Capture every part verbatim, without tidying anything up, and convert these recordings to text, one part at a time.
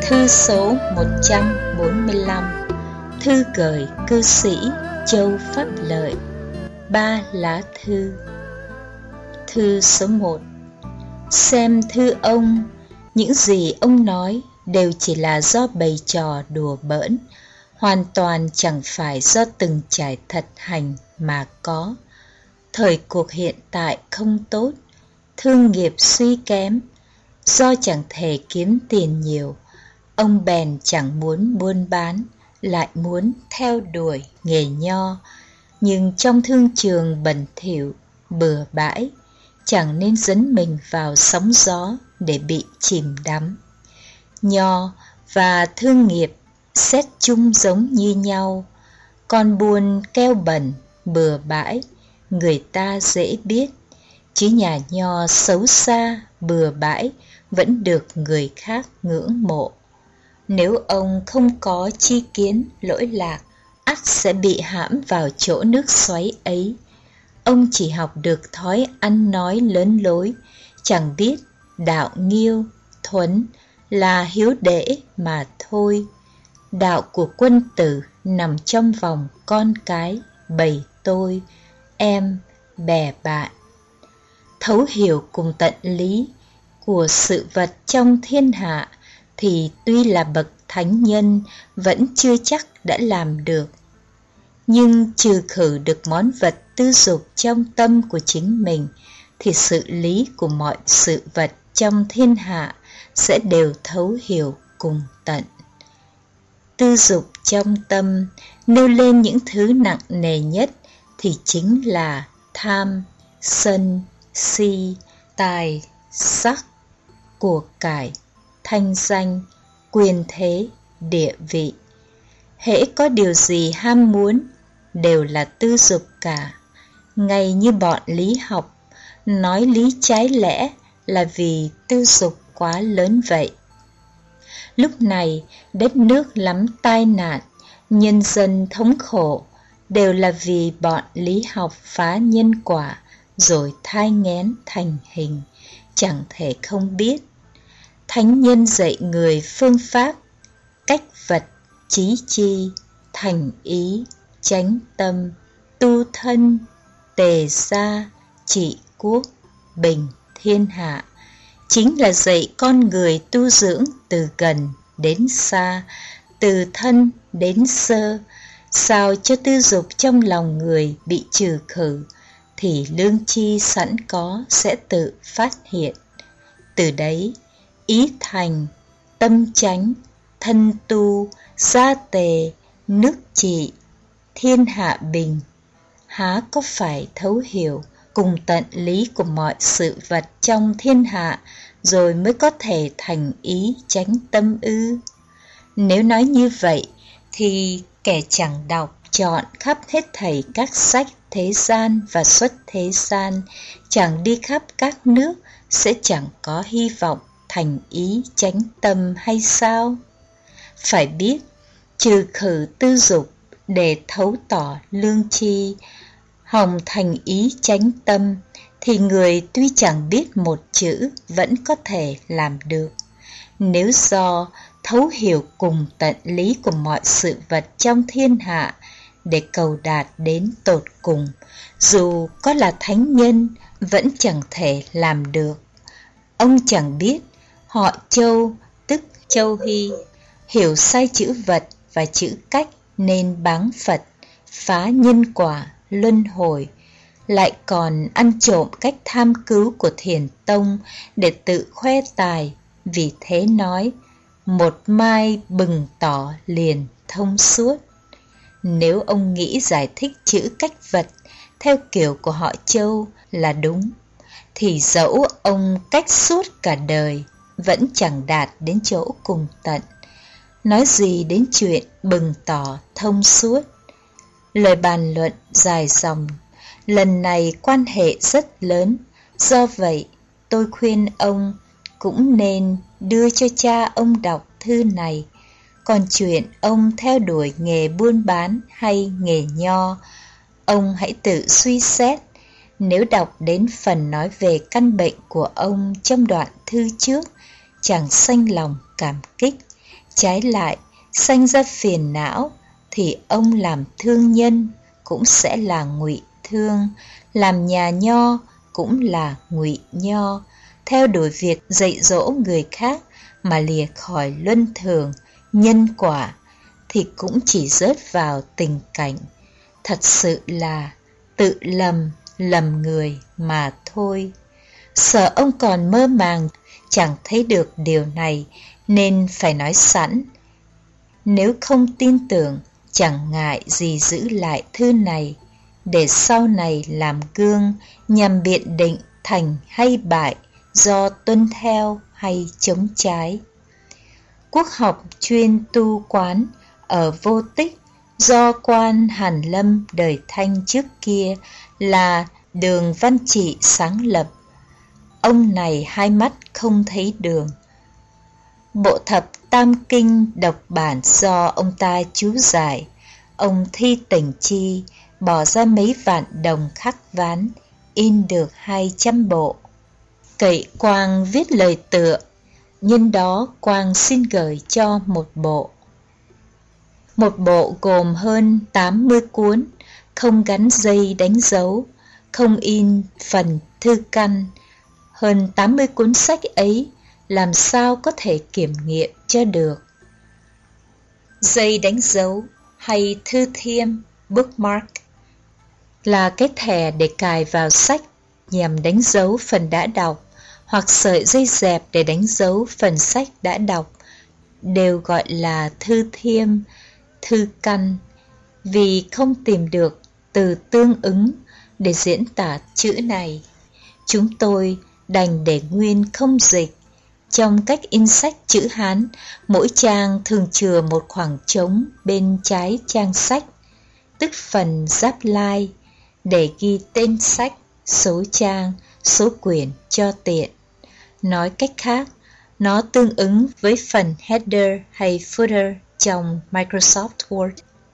Thư số một trăm bốn mươi lăm. Thư gửi cư sĩ Châu Pháp Lợi. Ba lá thư. Thư số một. Xem thư ông, những gì ông nói đều chỉ là do bày trò đùa bỡn, hoàn toàn chẳng phải do từng trải thật hành mà có. Thời cuộc hiện tại không tốt, thương nghiệp suy kém, do chẳng thể kiếm tiền nhiều, ông bèn chẳng muốn buôn bán, lại muốn theo đuổi nghề nho. Nhưng trong thương trường bẩn thỉu, bừa bãi, chẳng nên dấn mình vào sóng gió để bị chìm đắm. Nho và thương nghiệp xét chung giống như nhau, còn buôn keo bẩn, bừa bãi, người ta dễ biết, chứ nhà nho xấu xa, bừa bãi vẫn được người khác ngưỡng mộ. Nếu ông không có chi kiến lỗi lạc, ắt sẽ bị hãm vào chỗ nước xoáy ấy. Ông chỉ học được thói ăn nói lớn lối, chẳng biết đạo nghiêu, thuấn là hiếu đễ mà thôi. Đạo của quân tử nằm trong vòng con cái, bầy tôi, em, bè bạn. Thấu hiểu cùng tận lý của sự vật trong thiên hạ thì tuy là bậc thánh nhân vẫn chưa chắc đã làm được. Nhưng trừ khử được món vật tư dục trong tâm của chính mình thì sự lý của mọi sự vật trong thiên hạ sẽ đều thấu hiểu cùng tận. Tư dục trong tâm nêu lên những thứ nặng nề nhất thì chính là tham, sân, si, tài, sắc, của cải, thanh danh, quyền thế, địa vị. Hễ có điều gì ham muốn đều là tư dục cả. Ngay như bọn lý học nói lý trái lẽ là vì tư dục quá lớn vậy. Lúc này đất nước lắm tai nạn, nhân dân thống khổ, đều là vì bọn lý học phá nhân quả rồi thai nghén thành hình, chẳng thể không biết. Thánh nhân dạy người phương pháp, cách vật, trí chi, thành ý, chánh tâm, tu thân, tề gia, trị quốc, bình thiên hạ. Chính là dạy con người tu dưỡng từ gần đến xa, từ thân đến sơ, sao cho tư dục trong lòng người bị trừ khử, thì lương chi sẵn có sẽ tự phát hiện. Từ đấy, ý thành, tâm chánh, thân tu, gia tề, nước trị, thiên hạ bình. Há có phải thấu hiểu cùng tận lý của mọi sự vật trong thiên hạ rồi mới có thể thành ý chánh tâm ư? Nếu nói như vậy thì kẻ chẳng đọc chọn khắp hết thảy các sách thế gian và xuất thế gian, chẳng đi khắp các nước sẽ chẳng có hy vọng thành ý chánh tâm hay sao? Phải biết, trừ khử tư dục để thấu tỏ lương tri, hòng thành ý chánh tâm, thì người tuy chẳng biết một chữ vẫn có thể làm được. Nếu do thấu hiểu cùng tận lý của mọi sự vật trong thiên hạ để cầu đạt đến tột cùng, dù có là thánh nhân vẫn chẳng thể làm được. Ông chẳng biết họ Châu tức Châu Hy hiểu sai chữ vật và chữ cách nên báng Phật, phá nhân quả, luân hồi, lại còn ăn trộm cách tham cứu của Thiền Tông để tự khoe tài. Vì thế nói, một mai bừng tỏ liền thông suốt. Nếu ông nghĩ giải thích chữ cách vật theo kiểu của họ Châu là đúng, thì dẫu ông cách suốt cả đời vẫn chẳng đạt đến chỗ cùng tận. Nói gì đến chuyện bừng tỏ thông suốt. Lời bàn luận dài dòng, lần này quan hệ rất lớn. Do vậy tôi khuyên ông cũng nên đưa cho cha ông đọc thư này. Còn chuyện ông theo đuổi nghề buôn bán hay nghề nho, ông hãy tự suy xét. Nếu đọc đến phần nói về căn bệnh của ông trong đoạn thư trước, chẳng sanh lòng cảm kích, Trái lại, sanh ra phiền não, thì ông làm thương nhân cũng sẽ là ngụy thương, làm nhà nho cũng là ngụy nho, theo đuổi việc dạy dỗ người khác mà lìa khỏi luân thường, nhân quả, thì cũng chỉ rớt vào tình cảnh thật sự là tự lầm, lầm người mà thôi. Sợ ông còn mơ màng chẳng thấy được điều này, nên phải nói sẵn. Nếu không tin tưởng, chẳng ngại gì giữ lại thư này, để sau này làm gương nhằm biện định thành hay bại, do tuân theo hay chống trái. Quốc học chuyên tu quán ở Vô Tích do quan Hàn Lâm đời Thanh trước kia là Đường Văn Trị sáng lập. Ông này hai mắt không thấy đường. Bộ thập Tam Kinh độc bản do ông ta chú giải. Ông thi tình chi, bỏ ra mấy vạn đồng khắc ván, in được hai trăm bộ. Cậy Quang viết lời tựa, nhân đó Quang xin gửi cho một bộ. Một bộ gồm hơn tám mươi cuốn, không gắn dây đánh dấu, không in phần thư căn. Hơn tám mươi cuốn sách ấy làm sao có thể kiểm nghiệm cho được. Dây đánh dấu hay thư thiêm, bookmark, là cái thẻ để cài vào sách nhằm đánh dấu phần đã đọc, hoặc sợi dây dẹp để đánh dấu phần sách đã đọc, đều gọi là thư thiêm, thư căn. Vì không tìm được từ tương ứng để diễn tả chữ này, chúng tôi đành để nguyên không dịch. Trong cách in sách chữ Hán, mỗi trang thường chừa một khoảng trống bên trái trang sách, tức phần giáp lai, để ghi tên sách, số trang, số quyển cho tiện. Nói cách khác, nó tương ứng với phần header hay footer trong Microsoft Word.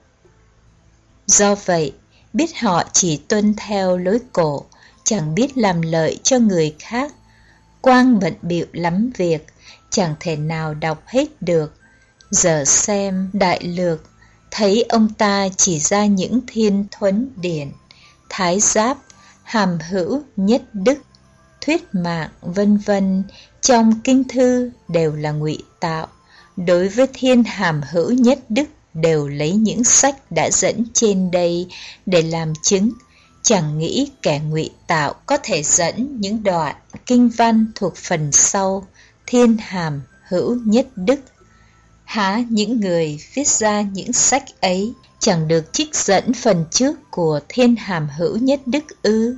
Do vậy, biết họ chỉ tuân theo lối cổ, chẳng biết làm lợi cho người khác. Quang bận bịu lắm việc, chẳng thể nào đọc hết được. Giờ xem đại lược, thấy ông ta chỉ ra những thiên thuấn điển, thái giáp, hàm hữu, nhất đức, thuyết mạng, vân vân trong kinh thư đều là ngụy tạo. Đối với thiên hàm hữu nhất đức đều lấy những sách đã dẫn trên đây để làm chứng. Chẳng nghĩ kẻ ngụy tạo có thể dẫn những đoạn kinh văn thuộc phần sau thiên hàm hữu nhất đức. Há những người viết ra những sách ấy chẳng được trích dẫn phần trước của thiên hàm hữu nhất đức ư?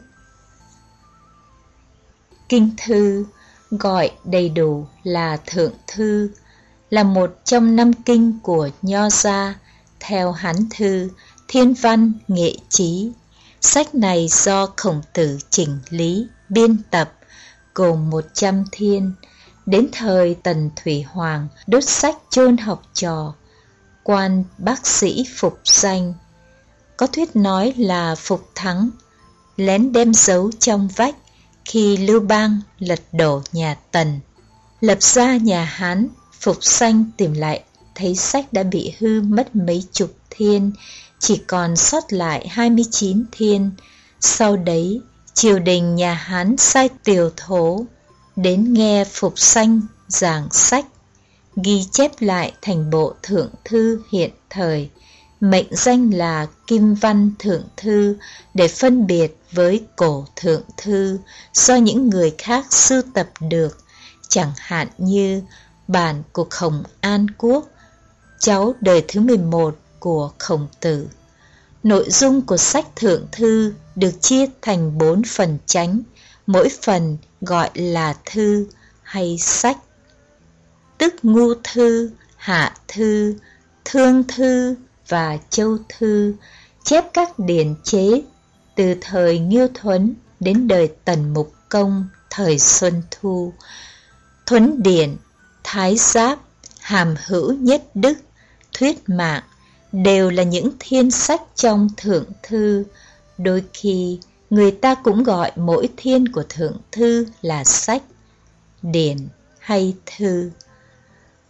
Kinh thư, gọi đầy đủ là Thượng Thư, là một trong năm kinh của Nho gia theo Hán thư, thiên văn, nghệ trí. Sách này do Khổng Tử chỉnh lý, biên tập, gồm một trăm thiên. Đến thời Tần Thủy Hoàng đốt sách chôn học trò, quan bác sĩ Phục Danh. Có thuyết nói là Phục Thắng lén đem giấu trong vách khi Lưu Bang lật đổ nhà Tần, lập ra nhà Hán. Phục Danh tìm lại thấy sách đã bị hư mất mấy chục thiên, chỉ còn sót lại hai mươi chín thiên. Sau đấy, triều đình nhà Hán sai Tiều Thố đến nghe Phục Danh giảng sách, ghi chép lại thành bộ Thượng Thư hiện thời, mệnh danh là Kim Văn Thượng Thư để phân biệt với Cổ Thượng Thư do những người khác sưu tập được, chẳng hạn như bản của Khổng An Quốc, cháu đời thứ mười một của Khổng Tử. Nội dung của sách Thượng Thư được chia thành bốn phần chánh, mỗi phần gọi là thư hay sách, tức Ngu Thư, Hạ Thư, Thương Thư và Châu Thư, chép các điển chế từ thời Nghiêu Thuấn đến đời Tần Mục Công thời Xuân Thu. Thuấn điển, thái giáp, hàm hữu nhất đức, thuyết mạng đều là những thiên sách trong Thượng Thư. Đôi khi người ta cũng gọi mỗi thiên của Thượng Thư là sách, điển hay thư.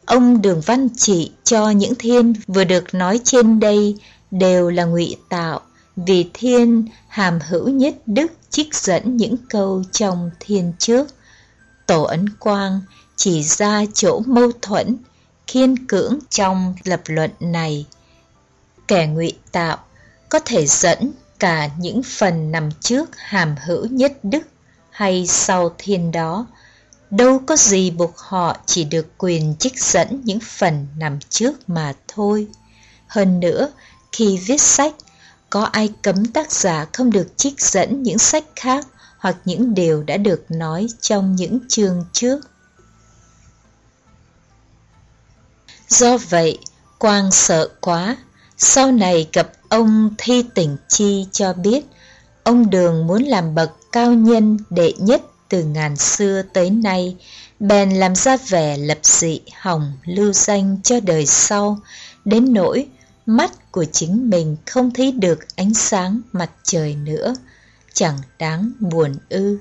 Ông Đường Văn trị cho những thiên vừa được nói trên đây đều là ngụy tạo, vì thiên hàm hữu nhất đức trích dẫn những câu trong thiên trước. Tổ Ấn Quang chỉ ra chỗ mâu thuẫn khiên cưỡng trong lập luận này. Kẻ ngụy tạo có thể dẫn cả những phần nằm trước hàm hữu nhất đức hay sau thiên đó, đâu có gì buộc họ chỉ được quyền trích dẫn những phần nằm trước mà thôi. Hơn nữa, khi viết sách, có ai cấm tác giả không được trích dẫn những sách khác hoặc những điều đã được nói trong những chương trước. Do vậy, Quang sợ quá, sau này gặp ông Thi Tỉnh Chi cho biết, ông Đường muốn làm bậc cao nhân đệ nhất từ ngàn xưa tới nay, bèn làm ra vẻ lập dị hỏng lưu danh cho đời sau, đến nỗi mắt của chính mình không thấy được ánh sáng mặt trời nữa, chẳng đáng buồn ư.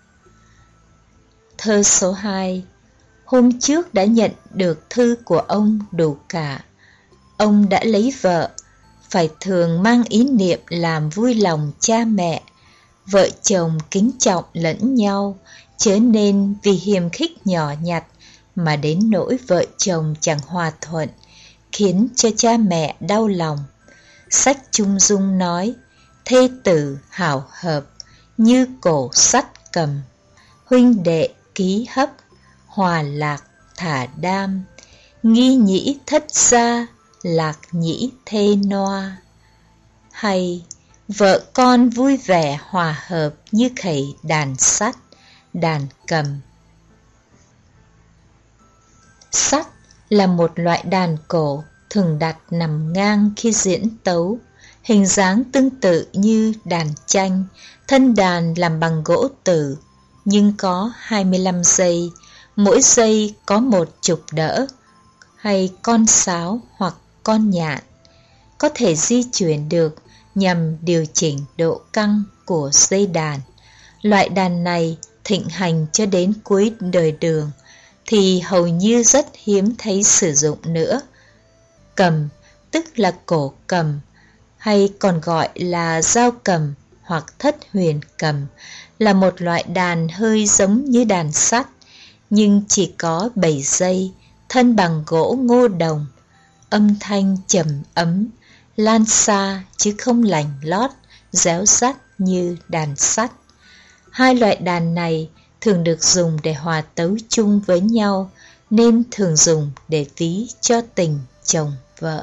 Thơ số hai. Hôm trước đã nhận được thư của ông đủ cả. Ông đã lấy vợ, phải thường mang ý niệm làm vui lòng cha mẹ. Vợ chồng kính trọng lẫn nhau, chớ nên vì hiềm khích nhỏ nhặt mà đến nỗi vợ chồng chẳng hòa thuận, khiến cho cha mẹ đau lòng. Sách Trung Dung nói, thê tử hảo hợp, như cổ sắt cầm, huynh đệ ký hấp, hòa lạc thả đam, nghi nhĩ thất gia, lạc nhĩ thê noa. Hay, vợ con vui vẻ hòa hợp như khẩy đàn sắt, đàn cầm. Sắt là một loại đàn cổ thường đặt nằm ngang khi diễn tấu, hình dáng tương tự như đàn tranh, thân đàn làm bằng gỗ tử, nhưng có hai mươi lăm dây, mỗi dây có một chục đỡ, hay con sáo hoặc con nhạn, có thể di chuyển được nhằm điều chỉnh độ căng của dây đàn. Loại đàn này thịnh hành cho đến cuối đời Đường, thì hầu như rất hiếm thấy sử dụng nữa. Cầm, tức là cổ cầm, hay còn gọi là dao cầm hoặc thất huyền cầm, là một loại đàn hơi giống như đàn sắt, nhưng chỉ có bảy dây, thân bằng gỗ ngô đồng, âm thanh trầm ấm, lan xa chứ không lành lót, réo rắt như đàn sắt. Hai loại đàn này thường được dùng để hòa tấu chung với nhau, nên thường dùng để ví cho tình chồng vợ.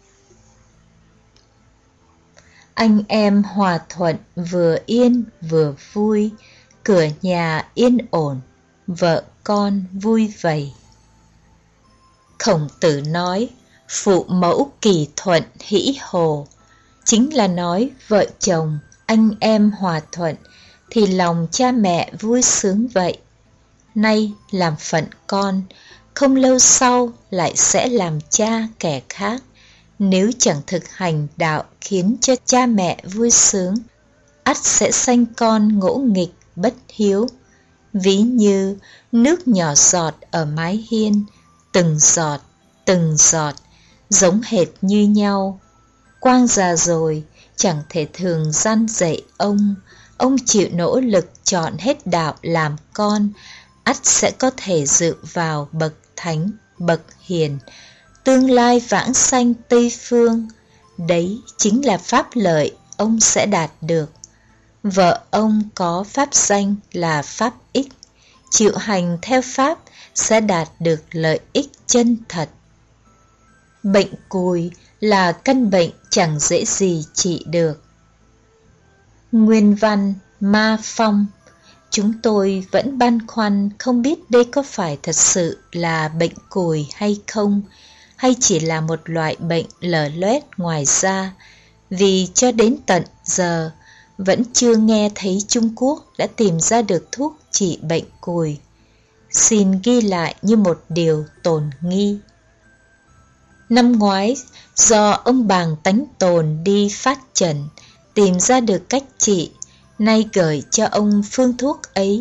Anh em hòa thuận vừa yên vừa vui, cửa nhà yên ổn, vợ con vui vầy. Khổng Tử nói, phụ mẫu kỳ thuận hỷ hồ, chính là nói vợ chồng, anh em hòa thuận, thì lòng cha mẹ vui sướng vậy. Nay làm phận con, không lâu sau lại sẽ làm cha kẻ khác. Nếu chẳng thực hành đạo khiến cho cha mẹ vui sướng, ắt sẽ sanh con ngỗ nghịch bất hiếu. Ví như nước nhỏ giọt ở mái hiên, từng giọt, từng giọt, giống hệt như nhau. Quang già rồi, chẳng thể thường gian dạy ông, ông chịu nỗ lực chọn hết đạo làm con, ắt sẽ có thể dự vào bậc thánh, bậc hiền, tương lai vãng sanh Tây Phương. Đấy chính là pháp lợi ông sẽ đạt được. Vợ ông có pháp danh là pháp ích, chịu hành theo pháp sẽ đạt được lợi ích chân thật. Bệnh cùi là căn bệnh chẳng dễ gì trị được. Nguyên văn Ma Phong. Chúng tôi vẫn băn khoăn không biết đây có phải thật sự là bệnh cùi hay không, hay chỉ là một loại bệnh lở loét ngoài da, vì cho đến tận giờ vẫn chưa nghe thấy Trung Quốc đã tìm ra được thuốc trị bệnh cùi. Xin ghi lại như một điều tồn nghi. Năm ngoái, do ông Bàng Tánh Tồn đi phát trần, tìm ra được cách trị, nay gửi cho ông phương thuốc ấy,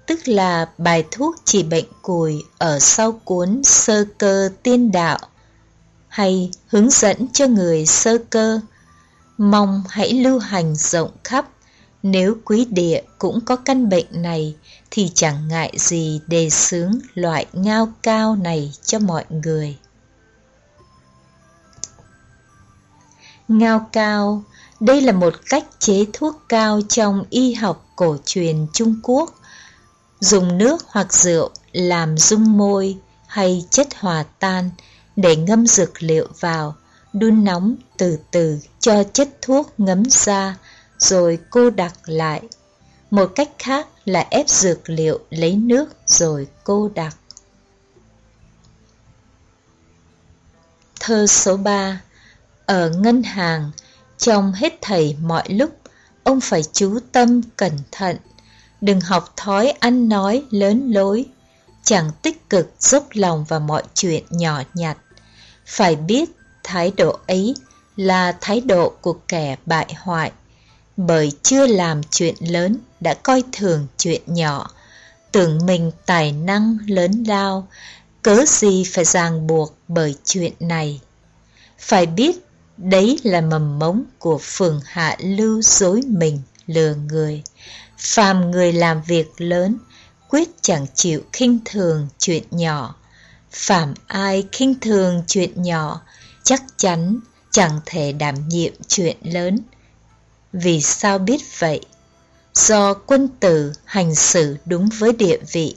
tức là bài thuốc trị bệnh cùi ở sau cuốn Sơ Cơ Tiên Đạo, hay hướng dẫn cho người sơ cơ. Mong hãy lưu hành rộng khắp. Nếu quý địa cũng có căn bệnh này thì chẳng ngại gì đề xướng loại ngao cao này cho mọi người. Ngao cao, đây là một cách chế thuốc cao trong y học cổ truyền Trung Quốc. Dùng nước hoặc rượu làm dung môi hay chất hòa tan để ngâm dược liệu vào, đun nóng từ từ cho chất thuốc ngấm ra rồi cô đặc lại. Một cách khác là ép dược liệu lấy nước rồi cô đặc. Thơ số ba. Ở ngân hàng, trong hết thảy mọi lúc, ông phải chú tâm cẩn thận, đừng học thói ăn nói lớn lối, chẳng tích cực dốc lòng vào mọi chuyện nhỏ nhặt. Phải biết thái độ ấy là thái độ của kẻ bại hoại, bởi chưa làm chuyện lớn đã coi thường chuyện nhỏ, tưởng mình tài năng lớn lao, cớ gì phải ràng buộc bởi chuyện này. Phải biết đấy là mầm mống của phường hạ lưu dối mình lừa người. Phàm người làm việc lớn, quyết chẳng chịu khinh thường chuyện nhỏ. Phàm ai khinh thường chuyện nhỏ, chắc chắn chẳng thể đảm nhiệm chuyện lớn. Vì sao biết vậy? Do quân tử hành xử đúng với địa vị.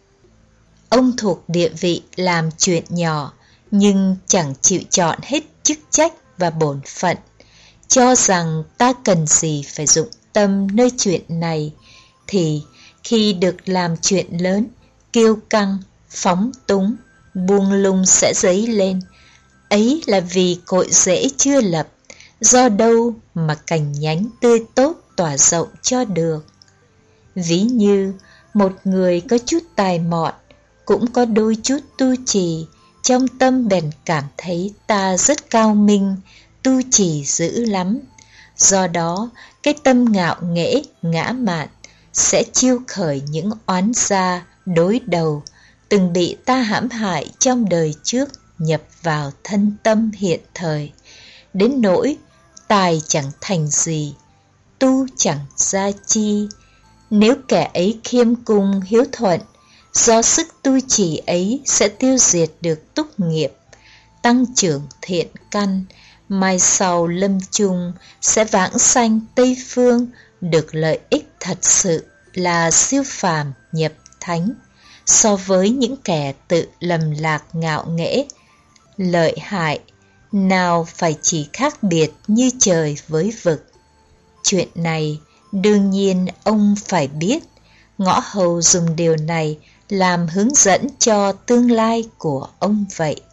Ông thuộc địa vị làm chuyện nhỏ, nhưng chẳng chịu chọn hết chức trách và bổn phận, cho rằng ta cần gì phải dụng tâm nơi chuyện này, thì khi được làm chuyện lớn, kiêu căng, phóng túng, buông lung sẽ dấy lên. Ấy là vì cội rễ chưa lập, do đâu mà cành nhánh tươi tốt tỏa rộng cho được. Ví như một người có chút tài mọn, cũng có đôi chút tu trì, trong tâm bèn cảm thấy ta rất cao minh, tu trì dữ lắm. Do đó, cái tâm ngạo nghễ, ngã mạn sẽ chiêu khởi những oán gia, đối đầu, từng bị ta hãm hại trong đời trước nhập vào thân tâm hiện thời. Đến nỗi tài chẳng thành gì, tu chẳng ra chi. Nếu kẻ ấy khiêm cung hiếu thuận, do sức tu trì ấy sẽ tiêu diệt được túc nghiệp, tăng trưởng thiện căn, mai sau lâm chung sẽ vãng sanh Tây Phương, được lợi ích thật sự là siêu phàm nhập thánh, so với những kẻ tự lầm lạc ngạo nghễ. Lợi hại nào phải chỉ khác biệt như trời với vực. Chuyện này đương nhiên ông phải biết. Ngõ hầu dùng điều này làm hướng dẫn cho tương lai của ông vậy.